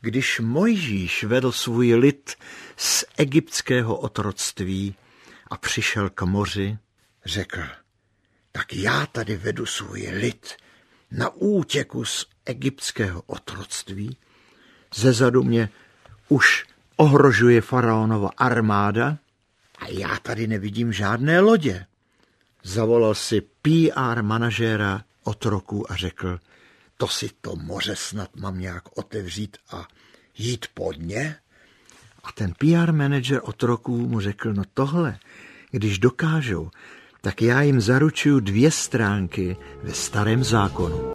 Když Mojžíš vedl svůj lid z egyptského otroctví a přišel k moři, řekl, tak já tady vedu svůj lid na útěku z egyptského otroctví. Zezadu mě už ohrožuje faraonova armáda a já tady nevidím žádné lodě. Zavolal si PR manažéra otroků a řekl, to si to moře snad mám nějak otevřít a jít pod ně? A ten PR manažer otroků mu řekl, no tohle, když dokážou, tak já jim zaručuju 2 stránky ve Starém zákonu.